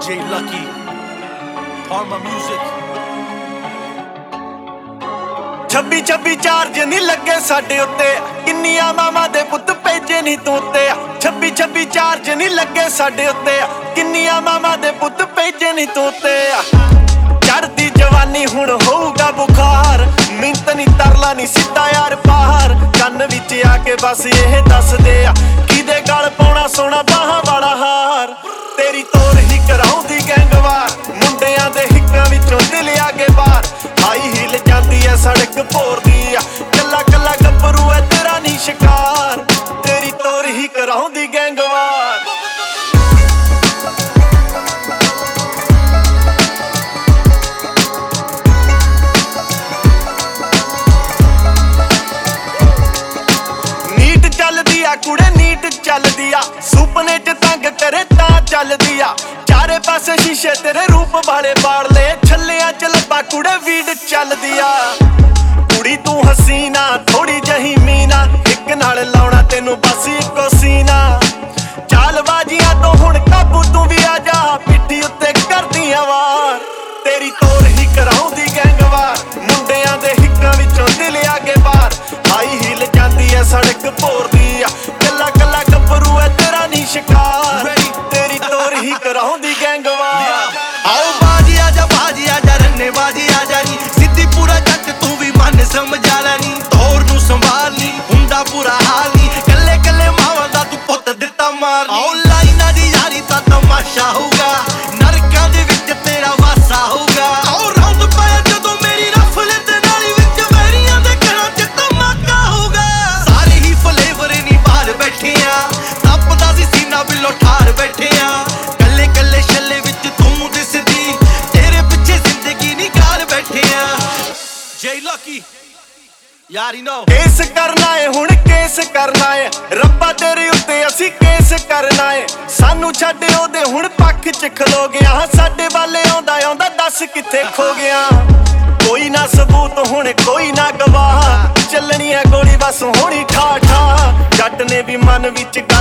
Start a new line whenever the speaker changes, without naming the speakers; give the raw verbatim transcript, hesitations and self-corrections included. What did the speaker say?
D J Lucky, Parma Music।
ਛੱਬੀ ਛੱਬੀ charge ਨਹੀਂ ਲੱਗੇ ਸਾਡੇ ਉੱਤੇ, ਕਿੰਨੀਆਂ ਮਾਵਾਂ ਦੇ ਪੁੱਤ ਭੇਜੇ ਨਹੀਂ ਤੂੰ ਤੇ। ਛੱਬੀ ਛੱਬੀ ਚਾਰਜ ਨਹੀਂ ਲੱਗੇ ਸਾਡੇ ਉੱਤੇ, ਕਿੰਨੀਆਂ ਮਾਵਾਂ ਦੇ ਪੁੱਤ ਭੇਜੇ ਨਹੀਂ ਤੂੰ ਤੇ। ਚੜਦੀ ਜਵਾਨੀ ਹੁਣ ਹੋਊਗਾ ਬੁਖਾਰ, ਮਿੰਤ ਨਹੀਂ ਤਰਲਾ ਨਹੀਂ ਸਿੱਧਾ ਯਾਰ ਬਾਹਰ। ਕੰਨ ਵਿੱਚ ਆ ਕੇ ਬਸ ਇਹ ਦੱਸਦੇ ਆ, ਕਿਹਦੇ ਗਲ ਪਾਉਣਾ ਸੋਨਾ ਬਾਹਾਂ ਵਾਲਾ ਹਾਰ। ਤੇਰੀ ਤੋਰ ਹੀ ਕਰਾਉਂਦੀ ਗੈਂਗਵਾਰ, ਮੁੰਡਿਆਂ ਦੇ ਹਿੱਕਾਂ ਵਿੱਚੋਂ ਦਿਲ ਆ ਕੇ ਬਾਹਰ। ਹਾਈ ਹੀਲ ਜਾਂਦੀ ਐ ਸੜਕ ਭੋਰਦੀ ਆ, ਕੱਲਾ ਕੱਲਾ ਗੱਭਰੂ ਐ ਤੇਰਾ ਨੀ ਸ਼ਿਕਾਰ। ਤੇਰੀ ਤੋਰ ਹੀ ਕਰਾਉਂਦੀ ਗੈਂਗਵਾਰ। ਨੀਟ ਚੱਲਦੀ ਆ ਕੁੜੇ ਨੀਟ ਚੱਲਦੀ ਆ, ਸੁਪਨੇ ਚ ਤੰਗ ਕਰੇ ਤਾਂ ਚੱਲਦੀ ਆ। ਚਾਰੇ ਪਾਸੇ ਸ਼ੀਸ਼ੇ ਤੇਰੇ ਰੂਪ ਵਾਲੇ ਬਾੜ ਲੈ, ਛੱਲਿਆਂ ਚ ਲੱਭਾ ਕੁੜੇ ਵੀਡ ਚੱਲਦੀ ਆ। ਕੁੜੀ ਤੂੰ ਹਸੀਨਾ ਥੋੜੀ ਜਹੀ ਮੀਨਾ, ਇੱਕ ਨਾਲ ਲਾਉਣਾ ਤੈਨੂੰ ਬਸ ਇੱਕੋ ਸੀਨਾ। ਚਾਲਬਾਜ਼ੀਆਂ ਤੋਂ ਹੁਣ ਕਾਬੂ ਤੂੰ ਵੀ ਆ ਜਾ, ਪਿੱਠੀ ਉੱਤੇ ਕਰਦੀਆਂ ਵਾਰ। ਤੇਰੀ ਤੋਰ ਹੀ ਕਰਾਉਂਦੀ ਗੈਂਗਵਾਰ, ਮੁੰਡਿਆਂ ਦੇ ਹਿੱਕਾਂ ਵਿੱਚੋਂ ਦਿਲ ਆ ਕੇ ਬਾਹਰ। ਹਾਈ ਹੀਲ ਜਾਂਦੀ ਐ ਸੜਕ ਭੋਰਦੀ ਆ, ਕੱਲਾ ਕੱਲਾ ਗੱਭਰੂ ਐ ਤੇਰਾ ਨੀ ਸ਼ਿਕਾਰ। ਤੇਰੀ ਤੋਰ ਹੀ ਕਰਾਉਂਦੀ ਗੈਂਗਵਾਰ।
ਆਓ ਬਾਜੀ ਆ ਜਾ ਬਾਜੀ ਆ ਜਾ ਰੰਨੇ ਬਾਜੀ ਆ ਜਾ ਨੀ, ਸਿੱਧੀ ਪੂਰਾ ਜੱਟ ਤੂੰ ਵੀ ਮਨ ਸਮਝਾ ਲੈ ਨੀ। ਤੋਰ ਨੂੰ ਸੰਭਾਲ ਨੀ, ਹੁੰਦਾ ਬੁਰਾ ਹਾਲ ਨੀ, ਕੱਲੇ ਕੱਲੇ ਮਾਵਾਂ ਦਾ ਤੂੰ ਪੁੱਤ ਦਿੱਤਾ ਮਾਰ ਨੀ। ਆਓ ਲਾਈਨਾਂ ਦੀ ਯਾਰੀ ਤਾਂ ਤਮਾਸ਼ਾ ਹੋਊਗਾ, ਨਰਕਾਂ ਦੇ ਵਿੱਚ ਤੇਰਾ ਵਾਸਾ ਹੋਊਗਾ। ਆਓ ਰੌਂਦ ਪਾਇਆ ਜਦੋਂ ਮੇਰੀ ਰਫਲ ਤੇ ਨਾਲੀ ਵਿੱਚ, ਵੈਰੀਆਂ ਦੇ ਘਰਾਂ ਚ ਧਮਾਕਾ ਹੋਊਗਾ। ਸਾਰੇ ਹੀ ਫਲੇਵਰ ਨੀ ਬਾਹਰ ਬੈਠੇ ਆ, ਤਪਦਾ ਸੀ ਸੀਨਾ ਬਿੱਲੋ ਠਾਰ ਬੈਠੇ ਆ। ਕੱਲੇ ਕੱਲੇ ਛੱਲੇ ਵਿੱਚ ਤੂੰ ਦਿਸਦੀ, ਤੇਰੇ ਪਿੱਛੇ ਜ਼ਿੰਦਗੀ ਨੀ ਗਾਲ ਬੈਠੇ ਆ।
J Lucky, you already know।
Case ਕਰਨਾ ਏ ਹੁਣ ਕੇਸ ਕਰਨਾ ਏ, ਰੱਬਾ ਤੇਰੇ ਉੱਤੇ ਅਸੀਂ ਕੇਸ ਕਰਨਾ ਏ। ਸਾਨੂੰ ਛੱਡ ਉਹਦੇ ਹੁਣ ਪੱਖ ਚ ਖਲੋ ਗਿਆ, ਸਾਡੇ ਵਾਲੇ ਆਉਂਦਾ ਆਉਂਦਾ ਦੱਸ ਕਿੱਥੇ ਖੋ ਗਿਆ। ਕੋਈ ਨਾ ਸਬੂਤ ਹੁਣ ਕੋਈ ਨਾ ਗਵਾਹ, ਚੱਲਣੀ ਐ ਗੋਲੀ ਬਸ ਹੋਣੀ ਠਾ ਠਾ। ਜੱਟ ਨੇ ਵੀ ਮਨ ਵਿੱਚ